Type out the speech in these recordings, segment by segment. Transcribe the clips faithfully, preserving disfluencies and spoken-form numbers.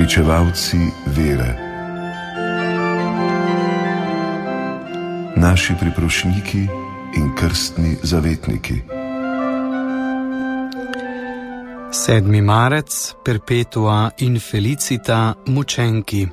Pričevalci vere. Naši priprošniki in krstni zavetniki. sedmi marec, Perpetua in Felicita, mučenki.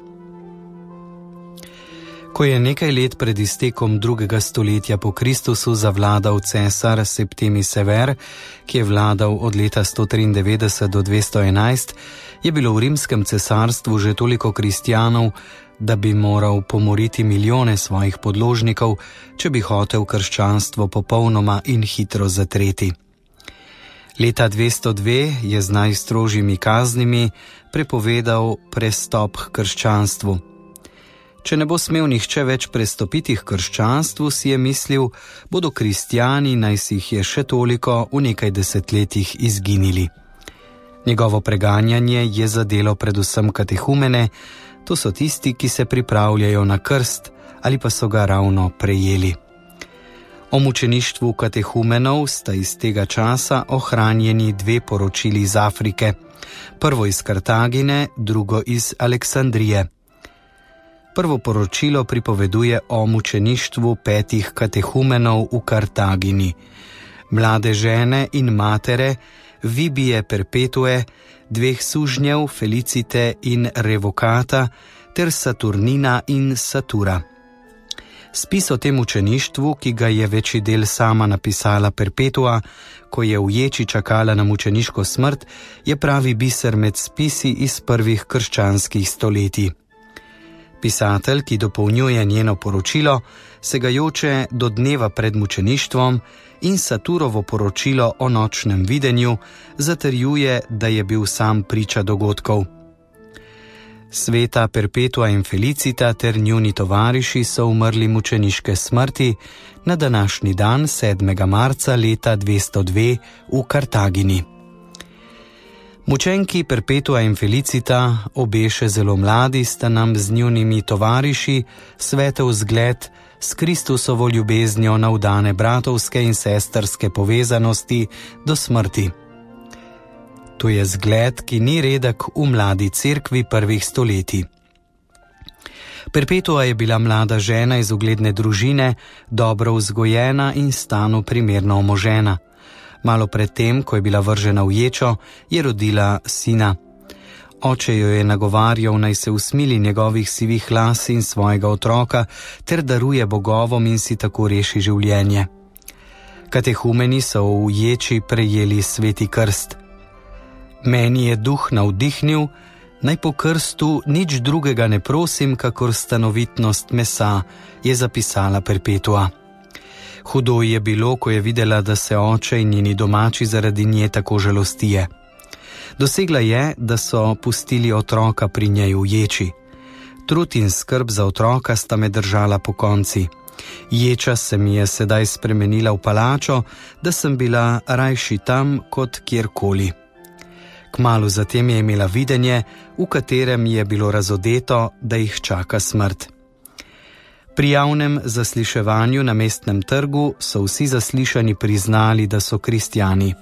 Ko je nekaj let pred iztekom drugega stoletja po Kristusu zavladal cesar Septimij Sever, ki je vladal od leta sto triindevetdeset do dvesto enajst, je bilo v rimskem cesarstvu že toliko kristjanov, da bi moral pomoriti milijone svojih podložnikov, če bi hotel krščanstvo popolnoma in hitro zatreti. Leta dvesto dve je z najstrožjimi kaznimi prepovedal prestop k krščanstvu. Če ne bo smel nihče več prestopiti k krščanstvu, si je mislil, bodo kristjani, naj si jih je še toliko, v nekaj desetletjih izginili. Njegovo preganjanje je zadelo predvsem katehumene, to so tisti, ki se pripravljajo na krst ali pa so ga ravno prejeli. O mučeništvu katehumenov sta iz tega časa ohranjeni dve poročili iz Afrike, prvo iz Kartagine, drugo iz Aleksandrije. Prvo poročilo pripoveduje o mučeništvu petih katehumenov v Kartagini. Mlade žene in matere, Vibije Perpetue, dveh sužnjev Felicite in Revokata ter Saturnina in Satura. Spis o tem mučeništvu, ki ga je večji del sama napisala Perpetua, ko je v ječi čakala na mučeniško smrt, je pravi biser med spisi iz prvih krščanskih stoletij. Pisatelj, ki dopolnjuje njeno poročilo, segajoče do dneva pred mučeništvom, in Saturovo poročilo o nočnem videnju zatrjuje, da je bil sam priča dogodkov. Sveta Perpetua in Felicita ter njuni tovariši so umrli mučeniške smrti na današnji dan sedmega marca leta dvesto dve v Kartagini. Mučenki Perpetua in Felicita, obe še zelo mladi, sta nam z njunimi tovariši svetov zgled s Kristusovo ljubeznijo navdane bratovske in sestrske povezanosti do smrti. To je zgled, ki ni redek v mladi cerkvi prvih stoletij. Perpetua je bila mlada žena iz ugledne družine, dobro vzgojena in stanu primerno omožena. Malo pred tem, ko je bila vržena v ječo, je rodila sina. Oče jo je nagovarjal, naj se usmili njegovih sivih las in svojega otroka, ter daruje bogovom in si tako reši življenje. Katehumeni so v ječi prejeli sveti krst. Meni je duh navdihnil, naj po krstu nič drugega ne prosim, kakor stanovitnost mesa, je zapisala Perpetua. Hudo je bilo, ko je videla, da se oče in njeni domači zaradi nje tako žalostije. Dosegla je, da so pustili otroka pri njej v ječi. Trud in skrb za otroka sta me držala po konci. Ječa se mi je sedaj spremenila v palačo, da sem bila rajši tam kot kjerkoli. Kmalu zatem je imela videnje, v katerem je bilo razodeto, da jih čaka smrt. Pri javnem zasliševanju na mestnem trgu so vsi zaslišani priznali, da so kristjani.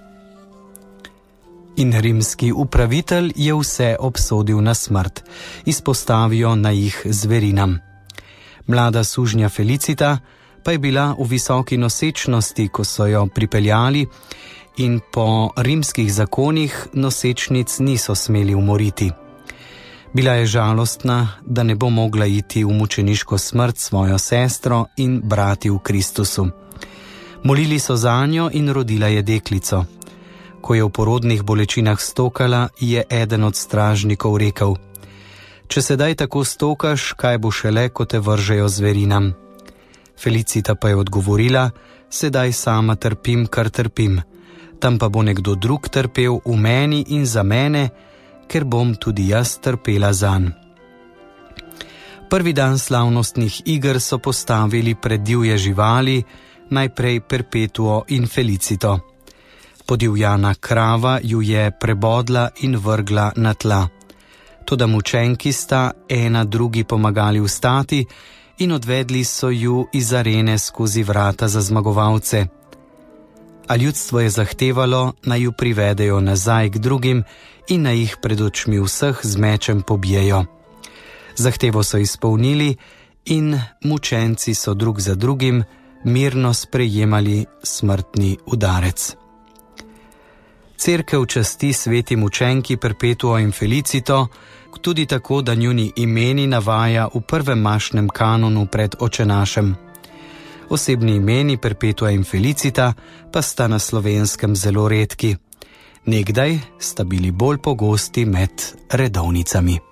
In rimski upravitelj je vse obsodil na smrt, izpostavijo na jih zverinam. Mlada sužnja Felicita pa je bila v visoki nosečnosti, ko so jo pripeljali, in po rimskih zakonih nosečnic niso smeli umoriti. Bila je žalostna, da ne bo mogla iti v mučeniško smrt svojo sestro in brati v Kristusu. Molili so zanjo in rodila je deklico. Ko je v porodnih bolečinah stokala, je eden od stražnikov rekel: "Če sedaj tako stokaš, kaj bo šele, ko te vržejo zverinam?" Felicita pa je odgovorila: "Sedaj sama trpim, kar trpim. Tam pa bo nekdo drug trpel v meni in za mene, ker bom tudi jaz trpela zanj." Prvi dan slavnostnih iger so postavili pred divje živali, najprej Perpetuo in Felicito. Podivjana krava ju je prebodla in vrgla na tla. Toda mučenki sta ena drugi pomagali vstati in odvedli so ju iz arene skozi vrata za zmagovalce. a ljudstvo je zahtevalo, naj ju privedejo nazaj k drugim in naj jih pred očmi vseh z mečem pobijejo. Zahtevo so izpolnili in mučenci so drug za drugim mirno sprejemali smrtni udarec. Cerkev časti sveti mučenki Perpetuo in Felicito tudi tako, da njuni imeni navaja v prvem mašnem kanonu pred Očenašem. Osebni imeni Perpetua in Felicita pa sta na Slovenskem zelo redki. Nekdaj sta bili bolj pogosti med redovnicami.